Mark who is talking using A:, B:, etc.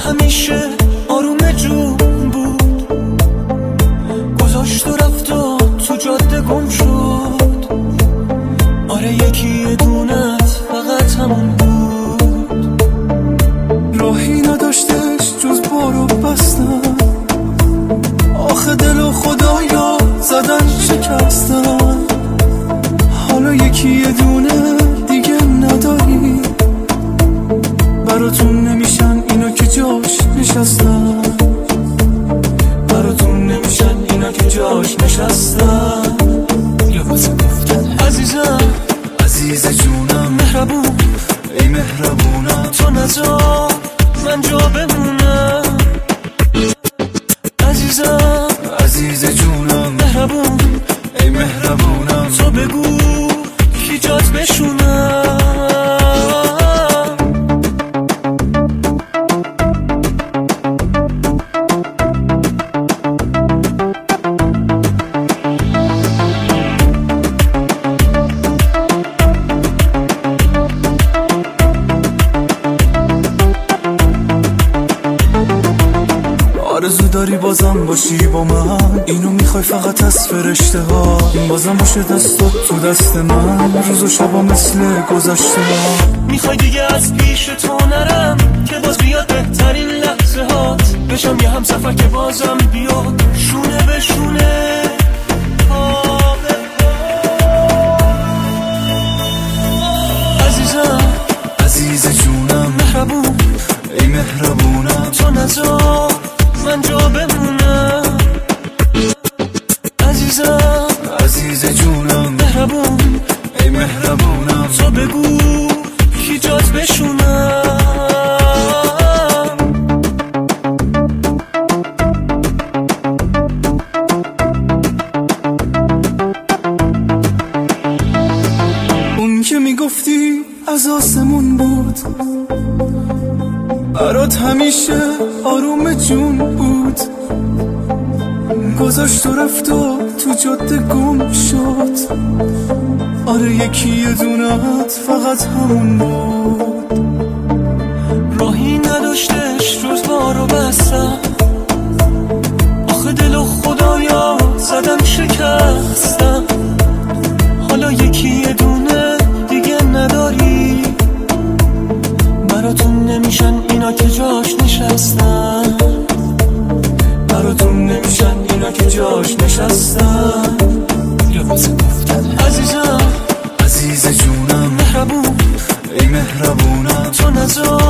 A: همیشه آروم جون بود، گذاشت و رفت و تو جاده گم شد. آره یکی یه دونت فقط همون بود. راهی نداشتش جز بارو بستن، آخه دل و خدایا زدن شکستن. حالا یکی یه دونه دیگه نداری، براتون نمیشن اینا که جاش نشستن، براتون نمیشن اینا که جاش نشستن. لباس گفتن عزیزم، عزیز جونم، مهربون، ای مهربونم، تو نذار من جا بمونم. عزیزم، عزیز جونم، مهربون، ای مهربونم، تو بگو کی جات بشونم. آرزو داری بازم باشی با من، اینو میخوای فقط از فرشته ها، بازم باشه دستات تو دست من، روز و شبا مثل گذشته ها. میخوای دیگه از پیش تو نرم که باز بیاد بهترین لحظه هات، بشم یه هم سفر که بازم بیاد شونه به شونه. عزیزم، عزیز جونم، مهربون، ای مهربونم، تو نذار من جا بمونم. عزیزم، عزیز جونم، مهربون، ای مهربونم، تو بگو کی جات بشونم. اون که میگفتی از آسمون بود، برات همیشه آروم جون بود، گذاشت و رفت و تو جاده گم شد. آره یکی یه دونت فقط همون بود. راهی نداشتش جز بارو بستن، آخه دل و خدایا زدن شکستن. حالا یکی یه دونه دیگه نداری، براتون نمیشن اینا که جاش نشستن، براتون نمیشن اینا که جاش نشستن. لباس گفتن عزیزم، عزیز جونم، مهربون، ای مهربونم، تو نذار